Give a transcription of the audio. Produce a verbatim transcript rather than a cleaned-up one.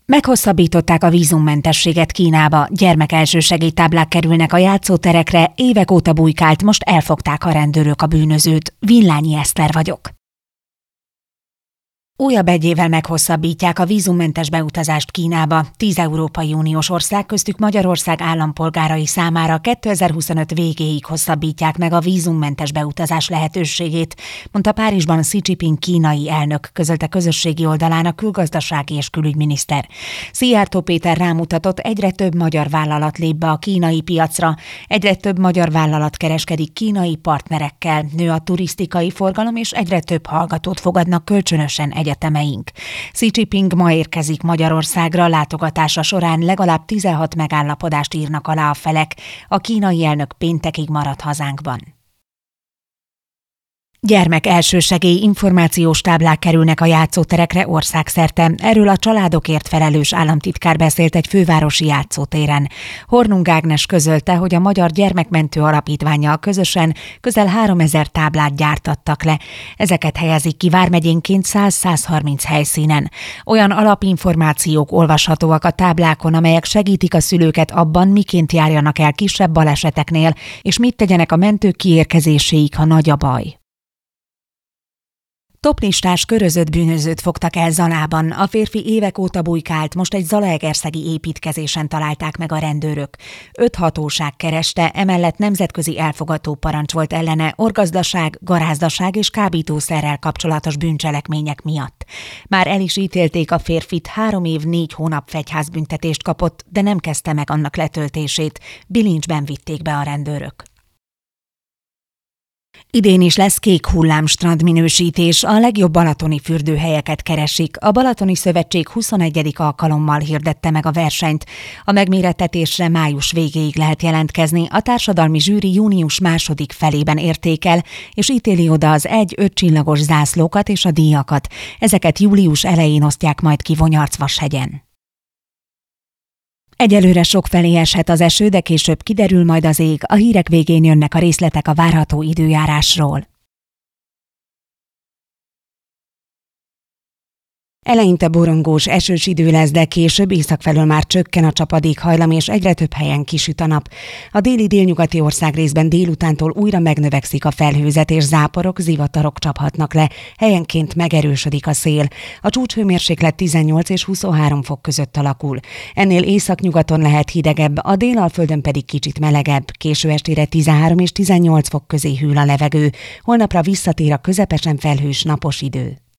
Meghosszabbították a vízummentességet Kínába, gyermekelsősegélytáblák kerülnek a játszóterekre, évek óta bujkált, most elfogták a rendőrök a bűnözőt. Villányi Eszter vagyok. Újabb egy évvel meghosszabbítják a vízummentes beutazást Kínába. Tíz Európai Uniós ország, köztük Magyarország állampolgárai számára kétezer-huszonöt végéig hosszabbítják meg a vízummentes beutazás lehetőségét, mondta Párizsban Xi Jinping kínai elnök, közölte közösségi oldalán a külgazdasági és külügyminiszter. Szijjártó Péter rámutatott, egyre több magyar vállalat lép be a kínai piacra, egyre több magyar vállalat kereskedik kínai partnerekkel, nő a turisztikai forgalom, és egyre több hallgatót fogadnak kölcsönösen egyetemeink. Xi Jinping ma érkezik Magyarországra, látogatása során legalább tizenhat megállapodást írnak alá a felek, a kínai elnök péntekig marad hazánkban. Gyermek elsősegély információs táblák kerülnek a játszóterekre országszerte. Erről a családokért felelős államtitkár beszélt egy fővárosi játszótéren. Hornung Ágnes közölte, hogy a Magyar Gyermekmentő Alapítvánnyal közösen közel háromezer táblát gyártattak le. Ezeket helyezik ki vármegyénként száz-százharminc helyszínen. Olyan alapinformációk olvashatóak a táblákon, amelyek segítik a szülőket abban, miként járjanak el kisebb baleseteknél, és mit tegyenek a mentők kiérkezéséig, ha nagy a baj. Toplistás körözött bűnözőt fogtak el Zalában. A férfi évek óta bujkált, most egy zalaegerszegi építkezésen találták meg a rendőrök. Öt hatóság kereste, emellett nemzetközi elfogató parancs volt ellene orgazdaság, garázdaság és kábítószerrel kapcsolatos bűncselekmények miatt. Már el is ítélték a férfit, három év, négy hónap fegyházbüntetést kapott, de nem kezdte meg annak letöltését. Bilincsben vitték be a rendőrök. Idén is lesz kék hullám strandminősítés, a legjobb balatoni fürdőhelyeket keresik. A Balatoni Szövetség huszonegyedik alkalommal hirdette meg a versenyt. A megmérettetésre május végéig lehet jelentkezni, a társadalmi zsűri június második felében értékel, és ítéli oda az egy-öt csillagos zászlókat és a díjakat. Ezeket július elején osztják majd ki Vonyarcvashegyen. Egyelőre sokfelé eshet az eső, de később kiderül majd az ég. A hírek végén jönnek a részletek a várható időjárásról. Eleinte borongós, esős idő lesz, de később északfelől már csökken a csapadékhajlam, és egyre több helyen kisüt a nap. A déli délnyugati országrészben délutántól újra megnövekszik a felhőzet, és záporok, zivatarok csaphatnak le. Helyenként megerősödik a szél. A csúcshőmérséklet tizennyolc és huszonhárom fok között alakul. Ennél északnyugaton lehet hidegebb, a Délalföldön pedig kicsit melegebb. Késő estére tizenhárom és tizennyolc fok közé hűl a levegő. Holnapra visszatér a közepesen felhős napos idő.